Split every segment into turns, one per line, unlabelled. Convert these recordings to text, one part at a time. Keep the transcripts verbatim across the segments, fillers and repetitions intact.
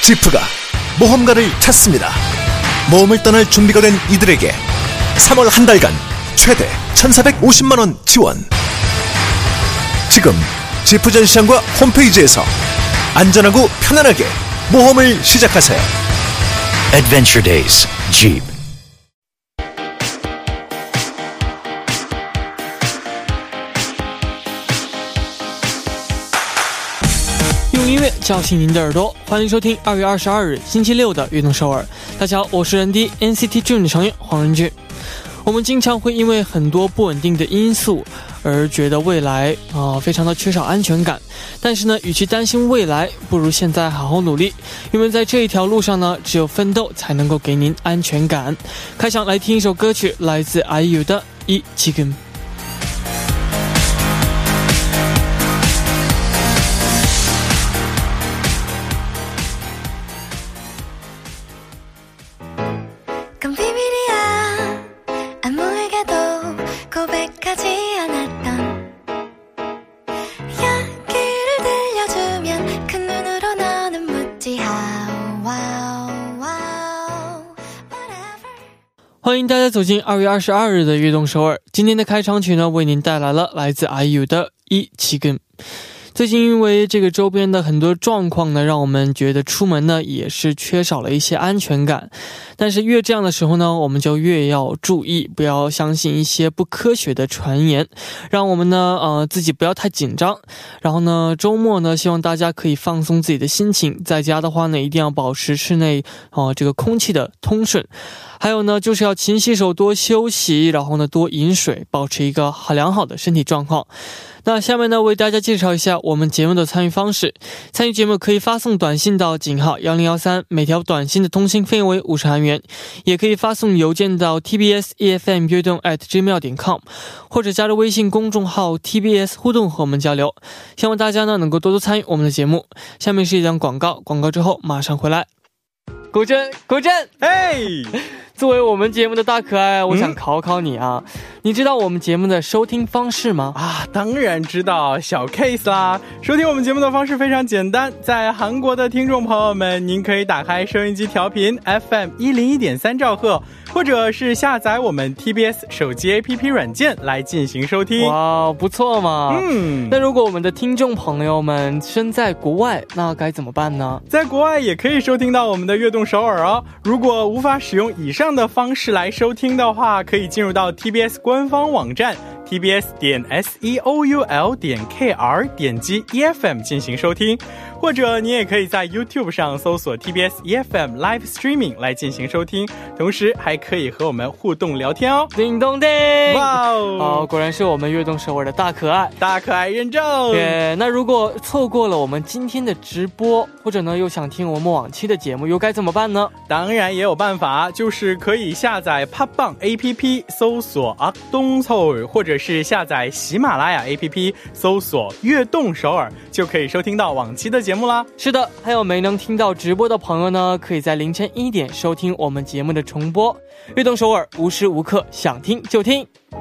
지프가 모험가를 찾습니다. 모험을 떠날 준비가 된 이들에게 삼월 한 달간 최대 천사백오십만 원 지원. 지금 지프 전시장과 홈페이지에서 안전하고 편안하게 모험을 시작하세요.
Adventure Days, Jeep.
用音乐叫醒您的耳朵，欢迎收听二月二十二日星期六的悦动首尔。大家好，我是人D N C T Dream 的成员黄仁俊。我们经常会因为很多不稳定的因素而觉得未来啊、呃、非常的缺少安全感，但是呢，与其担心未来，不如现在好好努力，因为在这一条路上呢，只有奋斗才能够给您安全感。开场来听一首歌曲，来自 I U 的이 지금。欢迎大家走进二月二十二日的悦动首尔。今天的开场曲呢，为您带来了来自 I U 的이 지금。最近因为这个周边的很多状况呢，让我们觉得出门呢也是缺少了一些安全感。但是越这样的时候呢，我们就越要注意，不要相信一些不科学的传言，让我们呢呃自己不要太紧张。然后呢，周末呢，希望大家可以放松自己的心情，在家的话呢，一定要保持室内哦、呃、这个空气的通顺。还有呢，就是要勤洗手，多休息，然后呢，多饮水，保持一个很良好的身体状况。那下面呢，为大家介绍一下我们节目的参与方式。参与节目可以发送短信到井号一零一三，每条短信的通信费为五十韩元，也可以发送邮件到 t b s e f m 悦动 at gmail 点 com， 或者加入微信公众号 T B S 互动和我们交流。希望大家呢能够多多参与我们的节目。下面是一段广告，广告之后马上回来。古筝，古筝，
嘿！
作为我们节目的大可爱，我想考考你啊，嗯、你知道我们节目的收听方式吗？
啊，当然知道，小 case 啦！收听我们节目的方式非常简单，在韩国的听众朋友们，您可以打开收音机调频 F M 一零一点三兆赫，或者是下载我们 T B S 手机 A P P 软件来进行收听。
哇，不错嘛！
嗯，
那如果我们的听众朋友们身在国外，那该怎么办呢？
在国外也可以收听到我们的悦动首尔哦。如果无法使用以上的方式来收听的话，可以进入到 T B S 官方网站 T B S 点 S E O U L 点 K R 点击 E F M 进行收听，或者你也可以在 YouTube 上搜索 T B S E F M Live Streaming 来进行收听，同时还可以和我们互动聊天哦。
叮咚叮！
哇哦、
哦，果然是我们悦动首尔的大可爱，
大可爱认证。
对，那如果错过了我们今天的直播，或者呢又想听我们往期的节目，又该怎么办呢？
当然也有办法，就是可以下载 팟빵 A P P 搜索악동서울，或者是下载喜马拉雅 A P P 搜索悦动首尔，就可以收听到往期的节目啦。
是的，还有没能听到直播的朋友呢，可以在凌晨一点收听我们节目的重播。悦动首尔，无时无刻想听就听。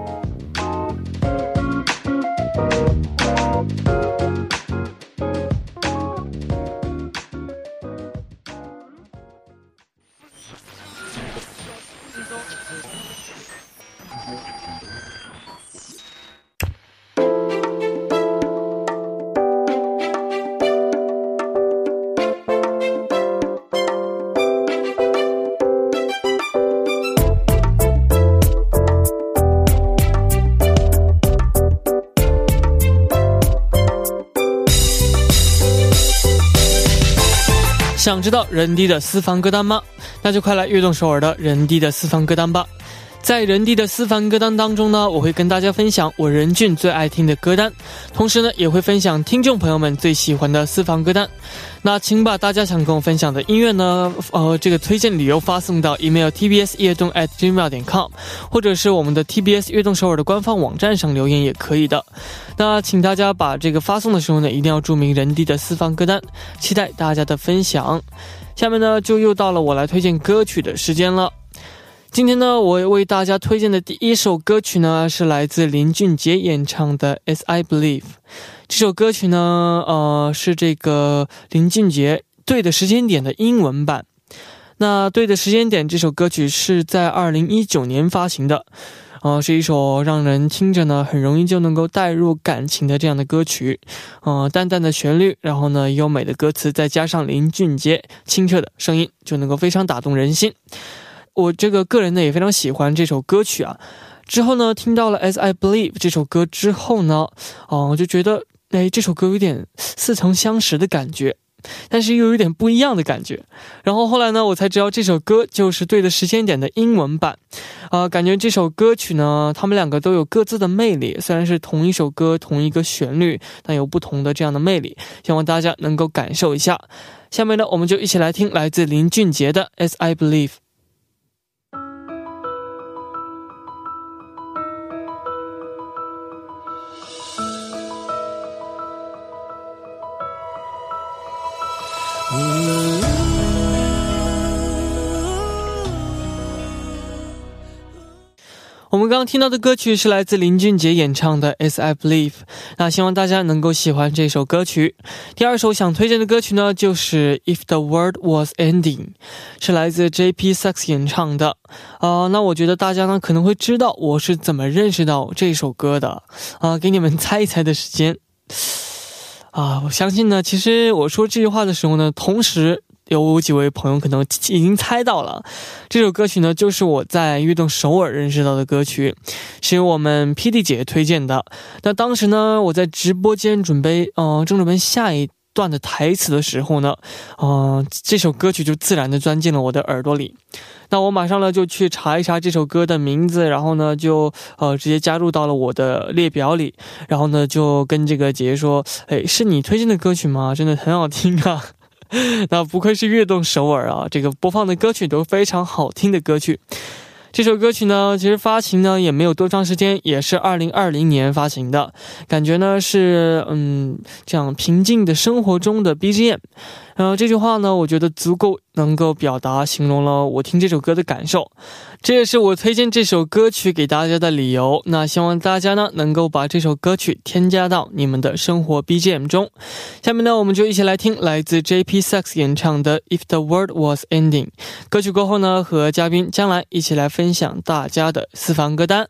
想知道人D的私房歌单吗？那就快来悦动首尔的人D的私房歌单吧。在人D的私房歌单当中呢，我会跟大家分享我仁俊最爱听的歌单，同时呢也会分享听众朋友们最喜欢的私房歌单。那请把大家想跟我分享的音乐呢呃这个推荐理由发送到 email t b s 悦动 at gmail 点 com， 或者是我们的 T B S 悦动首尔的官方网站上留言也可以的。那请大家把这个发送的时候呢，一定要注明人D的私房歌单，期待大家的分享。下面呢就又到了我来推荐歌曲的时间了。今天呢，我为大家推荐的第一首歌曲呢，是来自林俊杰演唱的 As I Believe。这首歌曲呢，呃，是这个林俊杰对的时间点的英文版。那对的时间点这首歌曲是在二零一九年发行的，呃，是一首让人听着呢很容易就能够带入感情的这样的歌曲，呃，淡淡的旋律，然后呢优美的歌词，再加上林俊杰清澈的声音，就能够非常打动人心。我这个个人呢也非常喜欢这首歌曲啊。之后呢听到了 As I Believe 这首歌之后呢，哦、呃，我就觉得哎这首歌有点似曾相识的感觉，但是又有点不一样的感觉。然后后来呢我才知道这首歌就是对的时间点的英文版。呃，感觉这首歌曲呢他们两个都有各自的魅力，虽然是同一首歌同一个旋律，但有不同的这样的魅力，希望大家能够感受一下。下面呢我们就一起来听来自林俊杰的 As I Believe。我们刚刚听到的歌曲是来自林俊杰演唱的 As I Believe， 那希望大家能够喜欢这首歌曲。第二首想推荐的歌曲呢就是 If the World Was Ending， 是来自 J P Sax 演唱的。呃，那我觉得大家呢可能会知道我是怎么认识到这首歌的啊、呃，给你们猜一猜的时间啊、呃，我相信呢其实我说这句话的时候呢，同时有几位朋友可能已经猜到了，这首歌曲呢就是我在悦动首尔认识到的歌曲，是由我们 P D 姐推荐的。那当时呢我在直播间准备呃正准备下一段的台词的时候呢，呃这首歌曲就自然的钻进了我的耳朵里。那我马上呢就去查一查这首歌的名字，然后呢就呃直接加入到了我的列表里，然后呢就跟这个姐姐说，哎，是你推荐的歌曲吗？真的很好听啊。那不愧是悦动首尔啊，这个播放的歌曲都非常好听的歌曲。这首歌曲呢其实发行呢也没有多长时间，也是二零二零年发行的，感觉呢是嗯这样平静的生活中的 B G M。 然后这句话呢我觉得足够能够表达形容了我听这首歌的感受，这也是我推荐这首歌曲给大家的理由。那希望大家呢能够把这首歌曲添加到你们的生活 B G M 中。下面呢我们就一起来听来自 J P Sax 演唱的 If the World Was Ending。 歌曲过后呢和嘉宾将来一起来分享大家的私房歌单。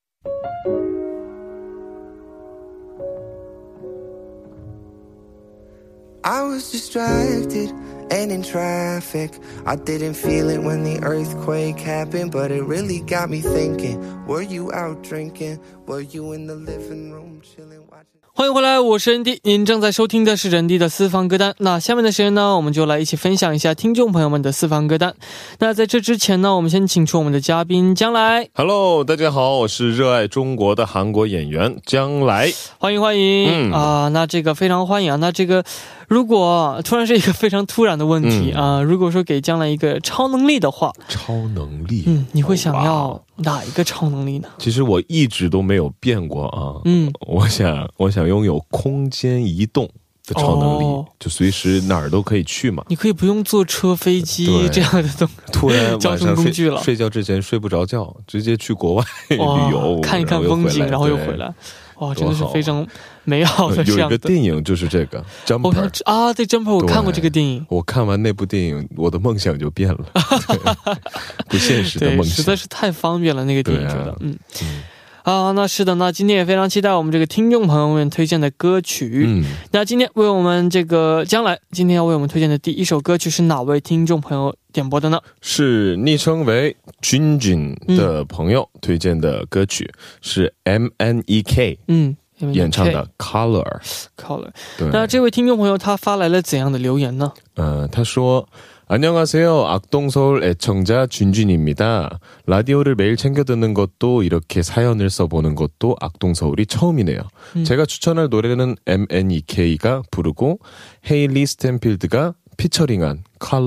I was distracted and in traffic. I didn't feel it when the earthquake happened, but it really got me thinking. Were you out drinking? Were you in the living room chilling watching?
欢迎回来，我是任迪，您正在收听的是任迪的私房歌单。那下面的时间呢，我们就来一起分享一下听众朋友们的私房歌单。那在这之前呢，我们先请出我们的嘉宾将来。
Hello， 大家好，我是热爱中国的韩国演员将来。
欢迎欢迎、嗯、啊，那这个非常欢迎啊。那这个如果突然是一个非常突然的问题、嗯、啊，如果说给将来一个超能力的话，
超能力，
嗯，你会想要哪一个超能力呢？
其实我一直都没有变过啊，嗯，我想我想拥有空间移动的超能力、哦、就随时哪儿都可以去嘛。
你可以不用坐车飞机这样的东西，
突然晚上 睡, 睡觉之前睡不着觉，直接去国外旅游，
看一看风景，然后又回来。哇，真的是非常美好的这样的。有一个
电影就是这个 Jumper
啊，对 Jumper 我看过这个电影。
我看完那部电影我的梦想就变了不现实的梦想，
对，实在是太方便了那个电影，觉得嗯啊，那是的，那今天也非常期待我们这个听众朋友们推荐的歌曲。嗯，那今天为我们这个将来今天要为我们推荐的第一首歌曲是哪位听众朋友点播的呢？
是昵称为君君的朋友推荐的歌曲，是 M N E K 嗯演唱的 Color
Color。 那这位听众朋友他发来了怎样的留言呢？
呃，他说안녕하세요. 악동서울 애청자 준준입니다. 라디오를 매일 챙겨 듣는 것도 이렇게 사연을 써보는 것도 악동서울이 처음이네요. 음. 제가 추천할 노래는 M N E K가 부르고 헤일리 스탠필드가 피처링한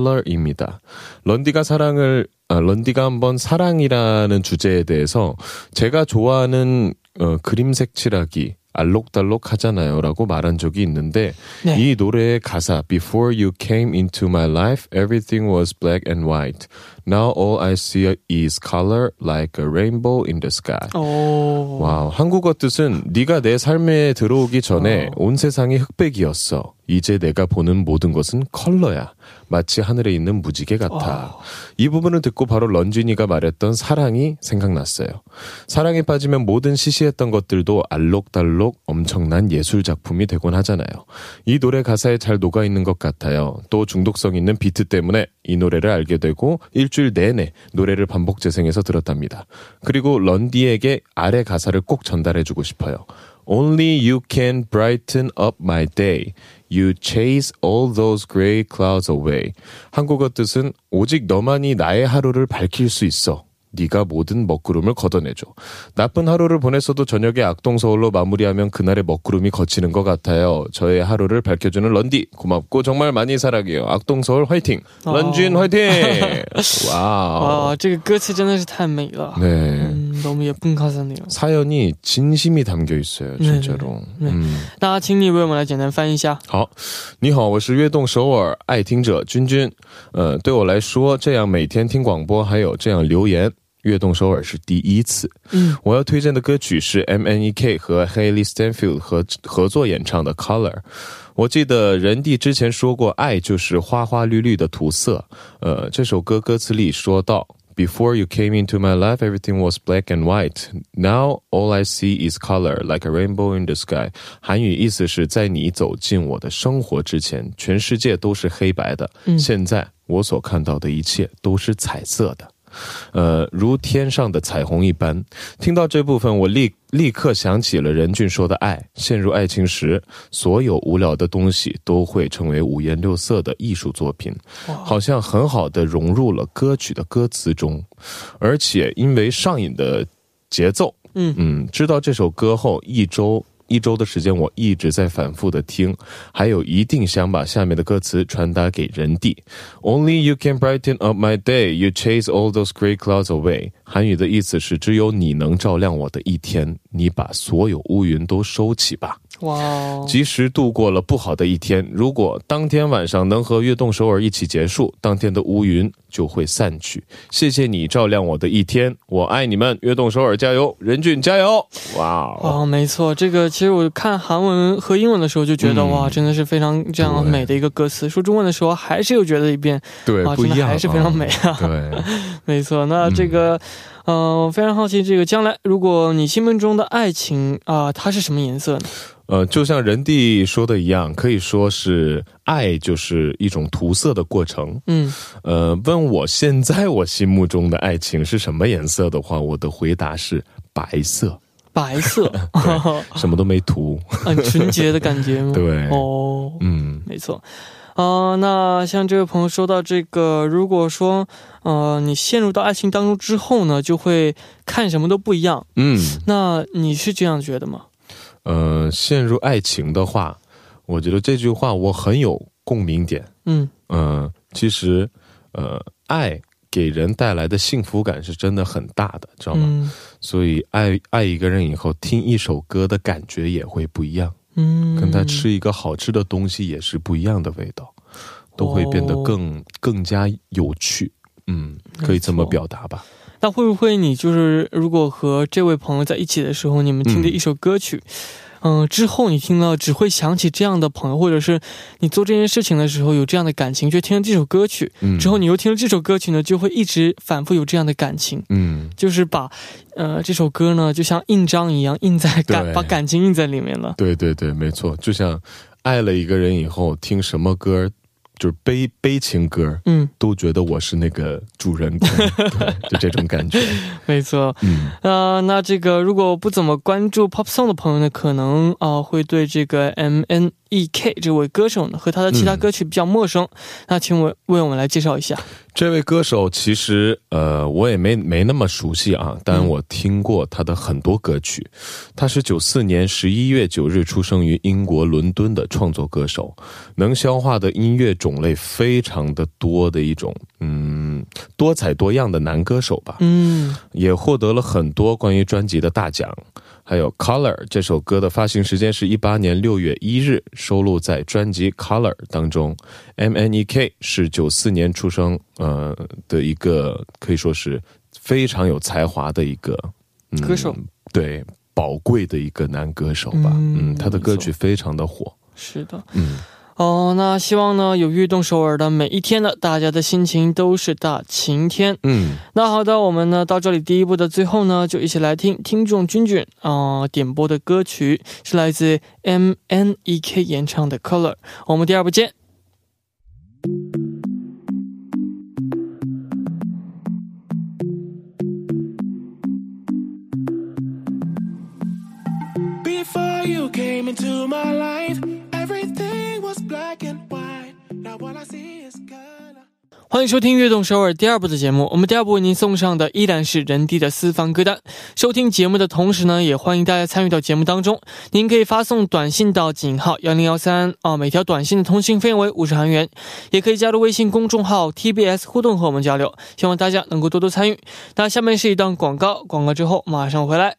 컬러입니다. 런디가 사랑을 아, 런디가 한번 사랑이라는 주제에 대해서 제가 좋아하는 어, 그림 색칠하기 알록달록 하잖아요 라고 말한 적이 있는데 네. 이 노래의 가사 Before you came into my life everything was black and white. Now all I see is color like a rainbow in the sky. 오. 와우, 한국어 뜻은 네가 내 삶에 들어오기 전에 오. 온 세상이 흑백이었어. 이제 내가 보는 모든 것은 컬러야. 마치 하늘에 있는 무지개 같아.
오.
이 부분을 듣고 바로 런쥔이가 말했던 사랑이 생각났어요. 사랑에 빠지면 모든 시시했던 것들도 알록달록 엄청난 예술 작품이 되곤 하잖아요. 이 노래 가사에 잘 녹아있는 것 같아요. 또 중독성 있는 비트 때문에 이 노래를 알게 되고 일주일 내내 노래를 반복 재생해서 들었답니다. 그리고 런디에게 아래 가사를 꼭 전달해주고 싶어요. Only you can brighten up my day. You chase all those gray clouds away. 한국어 뜻은 오직 너만이 나의 하루를 밝힐 수 있어. 네가 모든 먹구름을 걷어내줘. 나쁜 하루를 보냈어도 저녁에 악동서울로 마무리하면 그날의 먹구름이 걷히는 것 같아요. 저의 하루를 밝혀주는 런디 고맙고 정말 많이 사랑해요. 악동서울 화이팅. 런쥔 화이팅. 와우.
와, 这个歌词真的是太美了.
네.
음, 너무 예쁜 가사네요.
사연이 진심이 담겨 있어요. 진짜로.
네.
음.
那请你为我们来简单翻译一下。
好，你好，我是悦动首尔爱听者君君。呃，对我来说，这样每天听广播，还有这样留言，悦动首尔是第一次。嗯，我要推荐的歌曲是 M N E K 和 Hailey Steinfeld 合合作演唱的 Color。我记得人弟之前说过，爱就是花花绿绿的涂色。呃，这首歌歌词里说到。Before you came into my life, everything was black and white. Now all I see is color, like a rainbow in the sky. 韩语意思是在你走进我的生活之前，全世界都是黑白的。嗯、现在我所看到的一切都是彩色的。呃，如天上的彩虹一般。听到这部分，我立立刻想起了任俊说的爱。陷入爱情时，所有无聊的东西都会成为五颜六色的艺术作品，好像很好的融入了歌曲的歌词中。而且因为上瘾的节奏，嗯嗯，知道这首歌后一周。一周的时间我一直在反复的听，还有一定想把下面的歌词传达给人弟。Only you can brighten up my day, you chase all those gray clouds away。 韩语的意思是只有你能照亮我的一天，你把所有乌云都收起吧。
哇！
即使度过了不好的一天，如果当天晚上能和悦动首尔一起结束，当天的乌云就会散去。谢谢你照亮我的一天，我爱你们，悦动首尔加油，任俊加油！哇
哦，没错，这个其实我看韩文和英文的时候就觉得、嗯、哇，真的是非常这样美的一个歌词。说中文的时候还是又觉得一遍，
对，
哇，
不一样，
真的还是非常美啊。
对，
没错。那这个。嗯、呃，非常好奇，这个将来如果你心目中的爱情啊、呃，它是什么颜色呢？
呃，就像人弟说的一样，可以说是爱就是一种涂色的过程。嗯，呃，问我现在我心目中的爱情是什么颜色的话，我的回答是白色。
白色，
什么都没涂，
很纯洁的感觉吗？
对，
哦，嗯，没错。啊、呃，那像这位朋友说到这个，如果说呃你陷入到爱情当中之后呢，就会看什么都不一样。嗯，那你是这样觉得吗？
呃，陷入爱情的话，我觉得这句话我很有共鸣点。嗯嗯、呃，其实呃，爱给人带来的幸福感是真的很大的，知道吗？嗯、所以爱爱一个人以后，听一首歌的感觉也会不一样。嗯，跟他吃一个好吃的东西也是不一样的味道，都会变得更、哦、更加有趣。嗯，可以这么表达吧。
那会不会你就是如果和这位朋友在一起的时候，你们听的一首歌曲，嗯、呃，之后你听了只会想起这样的朋友，或者是你做这件事情的时候有这样的感情，就听了这首歌曲、嗯、之后你又听了这首歌曲呢，就会一直反复有这样的感情。嗯，就是把呃这首歌呢就像印章一样印在感，把感情印在里面了。
对对对，没错，就像爱了一个人以后，听什么歌就是悲悲情歌，嗯，都觉得我是那个主人公，对，就这种感觉。
没错，嗯，呃，那这个如果不怎么关注 pop song 的朋友呢，可能啊、呃、会对这个 M N E K 这位歌手呢和他的其他歌曲比较陌生。嗯、那请我为我们来介绍一下。
这位歌手其实呃我也没没那么熟悉啊，但我听过他的很多歌曲。嗯、他是九四年十一月九日出生于英国伦敦的创作歌手，能消化的音乐种类非常的多的一种嗯多彩多样的男歌手吧。嗯，也获得了很多关于专辑的大奖。还有 Color 这首歌的发行时间是一八年六月一日，收录在专辑 Color 当中。 M N E K 是九四年出生呃的一个可以说是非常有才华的一个、嗯、
歌手，
对，宝贵的一个男歌手吧。 嗯, 嗯他的歌曲非常的火。
是的，
嗯
哦，那希望呢有悦动首尔的每一天呢，大家的心情都是大晴天。
嗯，
那好的，我们呢到这里第一部的最后呢，就一起来听听众君君啊、呃、点播的歌曲，是来自 M N E K 演唱的 Color。我们第二部见。
Before you came into my life, everything was black and white. Now all I see is color.
欢迎收听悦动首尔第二部的节目，我们第二部为您送上的依然是人地的私房歌单。收听节目的同时呢，也欢迎大家参与到节目当中。您可以发送短信到井号一零一三啊，每条短信的通信费用为五十韩元，也可以加入微信公众号 T B S 互动和我们交流。希望大家能够多多参与。那下面是一段广告，广告之后马上回来。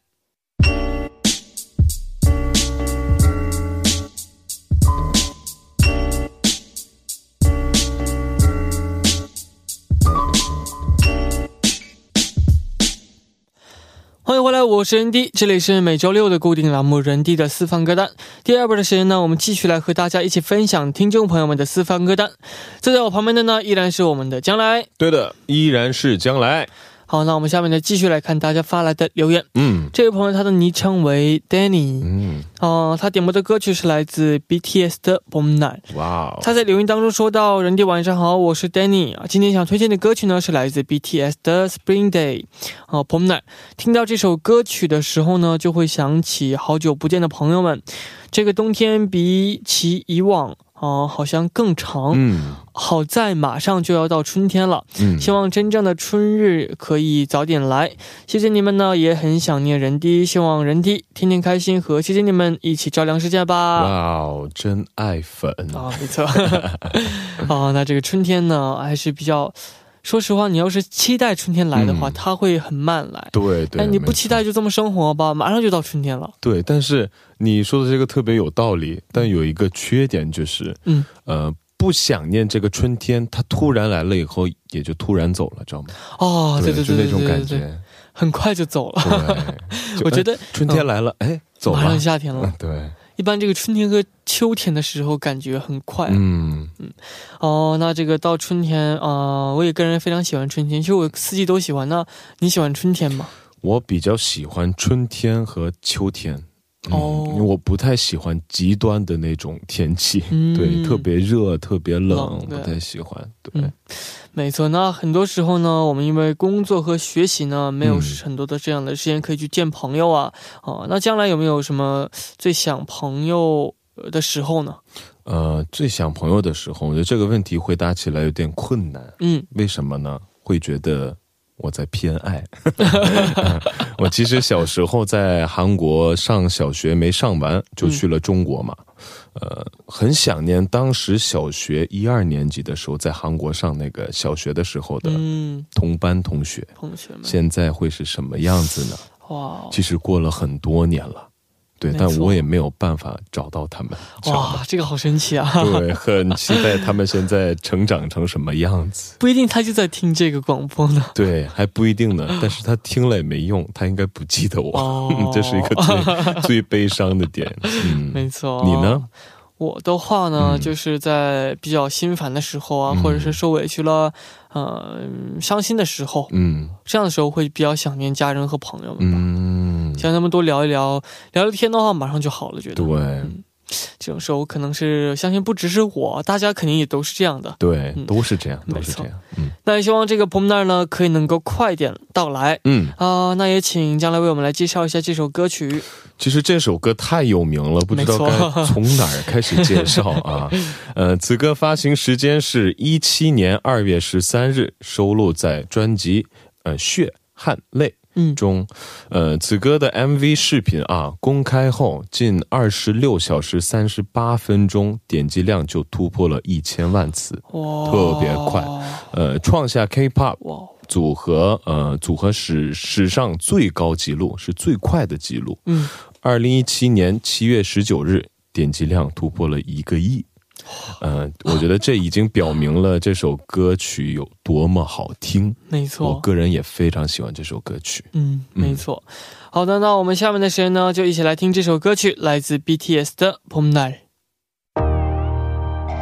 欢迎回来，我是人D，这里是每周六的固定栏目人D的私房歌单。第二部的时间呢，我们继续来和大家一起分享听众朋友们的私房歌单。坐在我旁边的呢，依然是我们的将来。
对的，依然是将来。
好，那我们下面呢继续来看大家发来的留言。
嗯，
这位朋友他的昵称为 Danny，
嗯，
哦、呃，他点播的歌曲是来自 B T S 的 봄날。
哇哦，
他在留言当中说到：人弟晚上好，我是 Danny 啊，今天想推荐的歌曲呢是来自 B T S 的 Spring Day， 啊 봄날。听到这首歌曲的时候呢，就会想起好久不见的朋友们。这个冬天比起以往啊、呃，好像更长。
嗯，
好在马上就要到春天了，
嗯，
希望真正的春日可以早点来。谢谢你们呢，也很想念人弟，希望人弟天天开心，和谢谢你们一起照亮世界吧。
哇哦，真爱粉
啊，没错。啊，那这个春天呢，还是比较。说实话，你要是期待春天来的话，嗯、它会很慢来。
对对，
哎，你不期待就这么生活吧，马上就到春天了。
对，但是你说的这个特别有道理，但有一个缺点就是，嗯，呃，不想念这个春天，它突然来了以后，也就突然走了，知道吗？
哦，对对对对，
就那种感觉，
很快就走了。对，我觉得、
哎、春天来了，哎、嗯，走了，
马上夏天了。
对。
一般这个春天和秋天的时候感觉很快。嗯嗯，哦，那这个到春天啊、呃，我也个人非常喜欢春天，其实我四季都喜欢。那你喜欢春天吗？
我比较喜欢春天和秋天。嗯、哦，因为我不太喜欢极端的那种天气，嗯、对，特别热、特别冷，不太喜欢。对。嗯，
没错，那很多时候呢，我们因为工作和学习呢，没有很多的这样的时间可以去见朋友啊。哦、嗯呃，那将来有没有什么最想朋友的时候呢？
呃，最想朋友的时候，我觉得这个问题回答起来有点困难。嗯，为什么呢？会觉得我在偏爱。我其实小时候在韩国上小学没上完，就去了中国嘛。嗯、呃，很想念当时小学一二年级的时候，在韩国上那个小学的时候的同班同学。嗯、同学们，现在会是什么样子呢？哇，其实过了很多年了。对，但我也没有办法找到他们。
哇，这个好神奇啊！
对，很期待他们现在成长成什么样子。
不一定他就在听这个广播呢。
对，还不一定呢。但是他听了也没用，他应该不记得我。哦、这是一个最最悲伤的点。嗯，
没错。
你呢？
我的话呢、嗯、就是在比较心烦的时候啊、嗯、或者是受委屈了呃伤心的时候，嗯，这样的时候会比较想念家人和朋友们吧，嗯，想他们多聊一聊，聊聊天的话马上就好了，觉得对、嗯，这种时候可能是相信不只是我，大家肯定也都是这样的，
对、嗯、都是这样都是这样。嗯，
那也希望这个봄날呢可以能够快点到来。嗯啊、呃，那也请将来为我们来介绍一下这首歌曲。
其实这首歌太有名了，不知道该从哪儿开始介绍啊。呃，此歌发行时间是一七年二月十三日，收录在专辑呃《血汗泪》中。呃，此歌的 M V 视频啊公开后，近二十六小时三十八分钟，点击量就突破了一千万次，特别快。呃，创下 K-pop 组合呃组合史史上最高纪录，是最快的纪录。嗯。二零一七年七月十九日，点击量突破了一个亿。呃，我觉得这已经表明了这首歌曲有多么好听。没错，我个人也非常喜欢这首歌曲。
嗯，没错。嗯、好的，那我们下面的时间呢，就一起来听这首歌曲，来自 B T S 的봄날。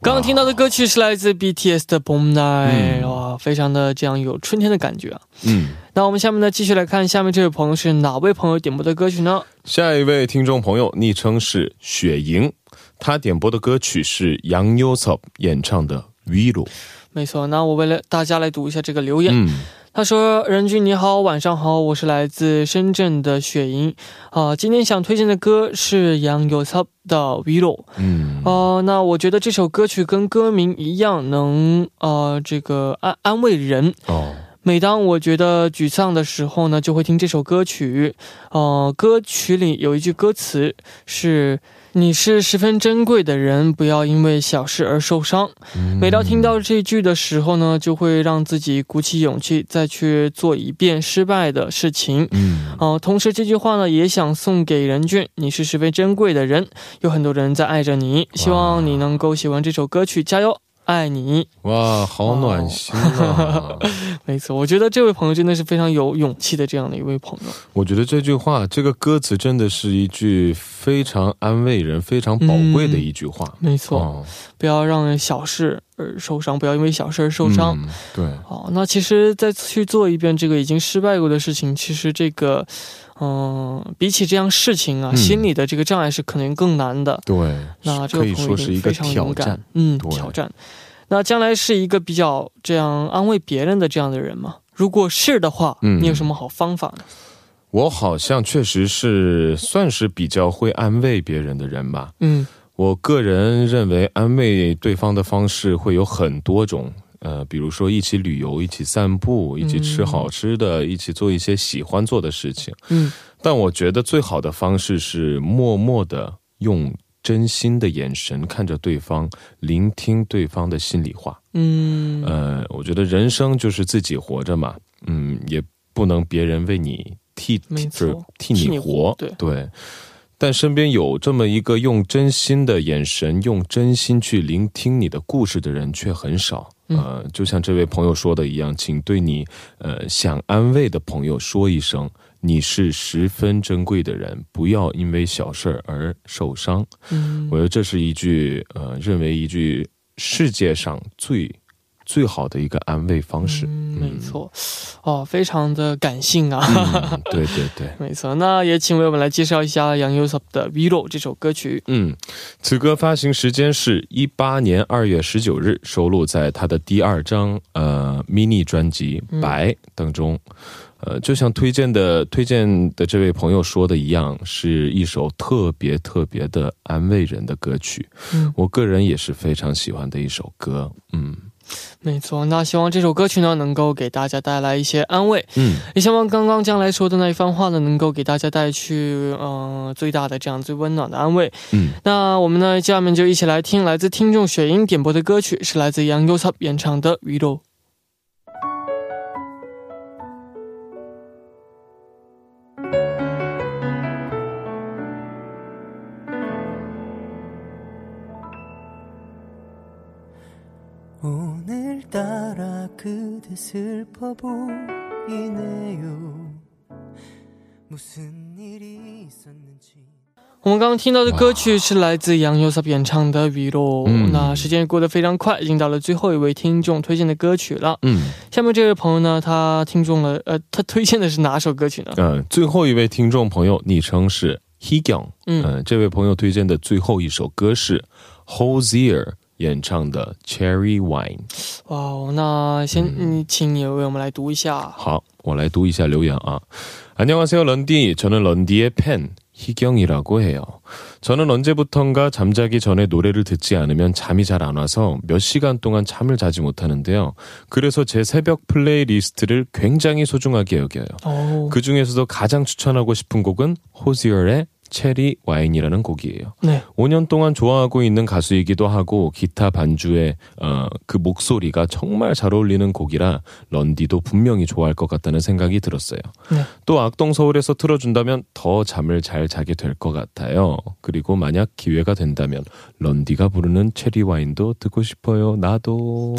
刚刚听到的歌曲是来自 B T S 的 봄날， 哇，非常的这样有春天的感觉啊。
嗯，
那我们下面呢继续来看下面这位朋友是哪位朋友点播的歌曲呢？
下一位听众朋友昵称是雪莹，他点播的歌曲是杨优섭演唱的 위로。
没错，那我为了大家来读一下这个留言。
嗯，
他说，任君你好，晚上好，我是来自深圳的雪莹啊、今天想推荐的歌是杨优섭的 위로。
嗯，
呃，那我觉得这首歌曲跟歌名一样能呃这个安安慰人。
哦，
每当我觉得沮丧的时候呢，就会听这首歌曲。呃，歌曲里有一句歌词是你是十分珍贵的人，不要因为小事而受伤。每当听到这句的时候呢，就会让自己鼓起勇气再去做一遍失败的事情。
嗯，
呃，同时这句话呢也想送给任俊，你是十分珍贵的人，有很多人在爱着你，希望你能够喜欢这首歌曲，加油，爱你。
哇，好暖心啊。
没错，我觉得这位朋友真的是非常有勇气的这样的一位朋友。
我觉得这句话，这个歌词真的是一句非常安慰人、非常宝贵的一句话。
没错、
哦
不要让小事而受伤，不要因为小事而受伤。
嗯，对，
好，那其实再去做一遍这个已经失败过的事情，其实这个嗯、比起这样事情啊、
嗯
心理的这个障碍是可能更难的。
对，
那这
可以
个朋友一定
说是一个
非常勇敢
挑战。
嗯，
对
挑战。那将来是一个比较这样安慰别人的这样的人吗？如果是的话，
嗯
你有什么好方法呢？
我好像确实是算是比较会安慰别人的人吧。
嗯
我个人认为安慰对方的方式会有很多种，呃，比如说一起旅游，一起散步，一起吃好吃的，一起做一些喜欢做的事情。
嗯
但我觉得最好的方式是默默的用真心的眼神看着对方，聆听对方的心里话。
嗯
呃，我觉得人生就是自己活着嘛，嗯，也不能别人为你替
没错
就是替
替你
你活，
活对
对。但身边有这么一个用真心的眼神，用真心去聆听你的故事的人却很少。呃，就像这位朋友说的一样，请对你呃想安慰的朋友说一声，你是十分珍贵的人，不要因为小事而受伤。
嗯
我觉得这是一句呃，认为一句世界上最最好的一个安慰方式。
嗯，没错。哦，非常的感性啊。
嗯，对对对。
没错，那也请为我们来介绍一下杨优섭的 위로 这首歌曲。
嗯，此歌发行时间是一八年二月十九日，收录在他的第二张呃 mini 专辑《白》当中。呃，就像推荐的推荐的这位朋友说的一样，是一首特别特别的安慰人的歌曲。
嗯，
我个人也是非常喜欢的一首歌。嗯
没错，那希望这首歌曲呢能够给大家带来一些安慰，
嗯，
也希望刚刚将来说的那一番话呢能够给大家带去呃最大的这样最温暖的安慰。
嗯，
那我们呢下面就一起来听来自听众雪莹点播的歌曲，是来自杨优섭演唱的 위로。
오늘따라 그대 슬퍼 보이네요. 무슨 일이 있었는지。
我们刚刚听到的歌曲是来自杨优섭演唱的 위로。
嗯
那时间过得非常快，已经到了最后一位听众推荐的歌曲了。
嗯，
下面这位朋友呢，他听中了呃，他推荐的是哪首歌曲呢？
呃，最后一位听众朋友昵称是 Heegyong。
嗯
呃，这位朋友推荐的最后一首歌是 Hozier演唱的 Cherry Wine。
哇哦，那先嗯，请你为我们来读一下。
好，我来读一下留言啊。안녕하세요 런디, 저는 런디의 팬 희경이라고 해요. 저는 언제부턴가 잠자기 전에 노래를 듣지 않으면 잠이 잘 안 와서 몇 시간 동안 잠을 자지 못하는데요. 그래서 제 새벽 플레이리스트를 굉장히 소중하게 여겨요.
오.
그 중에서도 가장 추천하고 싶은 곡은 호지얼의 체리 와인이라는 곡이에요.
네.
오 년 동안 좋아하고 있는 가수이기도 하고 기타 반주에 어, 그 목소리가 정말 잘 어울리는 곡이라 런디도 분명히 좋아할 것 같다는 생각이 들었어요.
네.
또 악동서울에서 틀어준다면 더 잠을 잘 자게 될 것 같아요. 그리고 만약 기회가 된다면 런디가 부르는 체리 와인도 듣고 싶어요. 나도.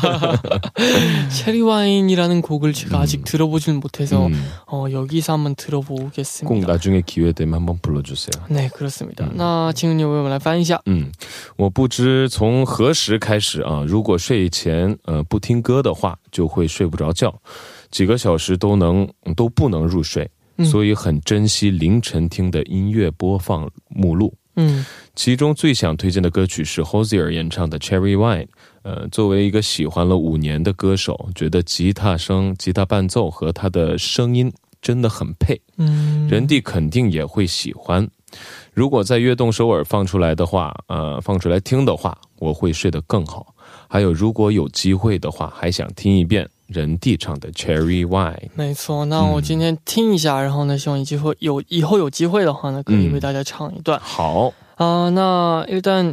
체리 와인이라는 곡을 제가
음.
아직 들어보진 못해서
음,
어, 여기서 한번 들어보겠습니다.
꼭 나중에 기회 되면 한번 불러 불러주세요.
네, 그렇습니다. 那请你为我们来翻译一下。
嗯，我不知从何时开始啊，如果睡前呃不听歌的话，就会睡不着觉，几个小时都能都不能入睡，所以很珍惜凌晨听的音乐播放目录。嗯，其中最想推荐的歌曲是 Hozier 演唱的 Cherry Wine。 呃，作为一个喜欢了五年的歌手，觉得吉他声、吉他伴奏和他的声音真的很配，嗯，人弟肯定也会喜欢。如果在悦动首尔放出来的话，呃，放出来听的话，我会睡得更好。还有，如果有机会的话，还想听一遍人弟唱的 Cherry Wine。
没错，那我今天听一下，然后呢，希望有机会有以后有机会的话呢，可以为大家唱一段。
好
啊，那일단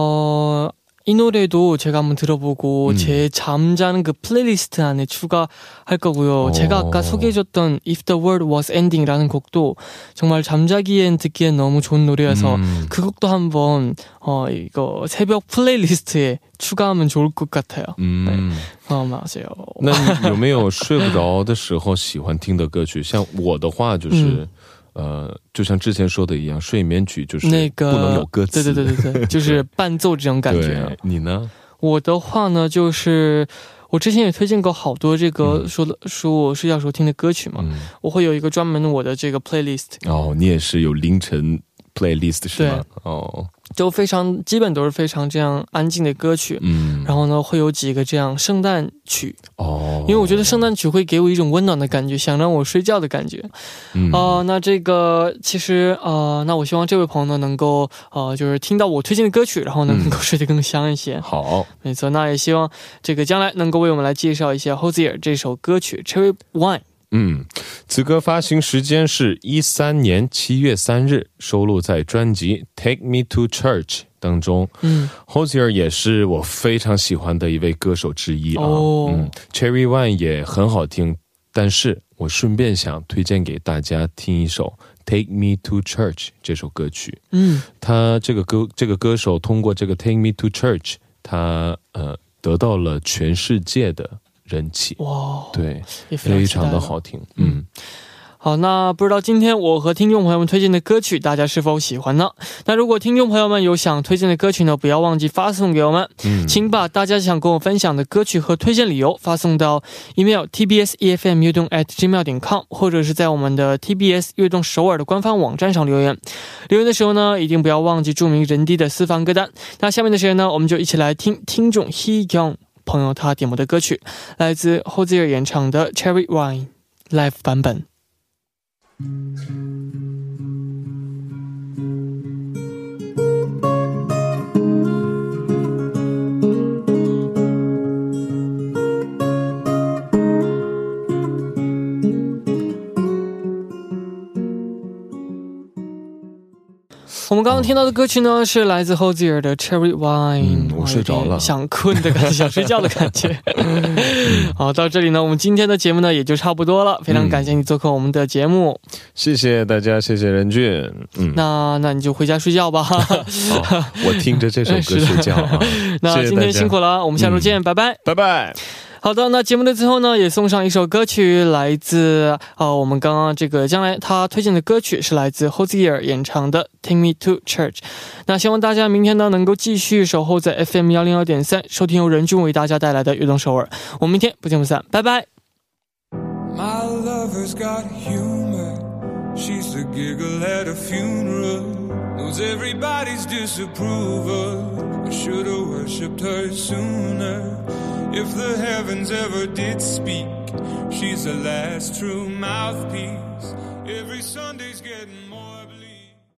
어 이 노래도 제가 한번 들어보고 음. 제 잠자는 그 플레이리스트 안에 추가할 거고요. 오. 제가 아까 소개해줬던 If the World Was Ending라는 곡도 정말 잠자기엔 듣기엔 너무 좋은 노래여서 음. 그 곡도 한번 어 이거 새벽 플레이리스트에 추가하면 좋을 것 같아요. 음. 네. 어, 맞아요.
那你有没有睡不着的时候喜欢听的歌曲？像我的话就是。嗯 呃，就像之前说的一样，睡眠曲就是不能有歌词，
对对对对对，就是伴奏这种感觉。
你呢？
我的话呢，就是我之前也推荐过好多这个说的说我睡觉时候听的歌曲嘛，我会有一个专门的我的这个 playlist。哦，
你也是有凌晨 playlist 是吗？哦。
就非常基本都是非常这样安静的歌曲，嗯，然后呢会有几个这样圣诞曲，哦，因为我觉得圣诞曲会给我一种温暖的感觉，想让我睡觉的感觉。嗯，呃，那这个其实呃那我希望这位朋友呢能够呃就是听到我推荐的歌曲，然后呢能够睡得更香一些。好，没错，那也希望这个将来能够为我们来介绍一下 Hozier 这首歌曲 Cherry Wine。
嗯，此歌发行时间是一三年七月三日，收录在专辑 Take Me to Church 当中。嗯 Hozier 也是我非常喜欢的一位歌手之一啊。哦，嗯 Cherry Wine 也很好听，但是我顺便想推荐给大家听一首 Take Me to Church 这首歌曲。嗯，他这个歌这个歌手通过这个 Take Me to Church， 他呃得到了全世界的 人气。哇，对，非常的好听。嗯，好，那不知道今天我和听众朋友们推荐的歌曲大家是否喜欢呢？那如果听众朋友们有想推荐的歌曲呢，不要忘记发送给我们，请把大家想跟我分享的歌曲和推荐理由发送到 email t b s e f m 悦动 at gmail 点 com， 或者是在我们的 T B S 悦动首尔的官方网站上留言。留言的时候呢，一定不要忘记注明人弟的私房歌单。那下面的时间呢，我们就一起来听听众 Hee Kyung 朋友他点播的歌曲，来自 Hozier 演唱的 Cherry Wine Live 版本。 我们刚刚听到的歌曲呢是来自 Hozier 的 Cherry Wine， 我睡着了，想困的感觉，想睡觉的感觉。好，到这里呢我们今天的节目呢也就差不多了，非常感谢你做客我们的节目。谢谢大家，谢谢任俊。那那你就回家睡觉吧。我听着这首歌睡觉。那今天辛苦了，我们下周见，拜拜。拜拜。 好的，那节目的最后呢也送上一首歌曲，来自呃我们刚刚这个将来他推荐的歌曲是来自 Hozier 演唱的 Take Me to Church。 那希望大家明天呢能够继续守候在 F M 一零二点三， 收听由任俊为大家带来的悦动首尔。我们明天不见不散，拜拜。 My lover's got humor, she's the giggle at a funeral, knows everybody's disapproval, I should have worshipped her sooner. If the heavens ever did speak, she's the last true mouthpiece. Every Sunday's getting more bleak.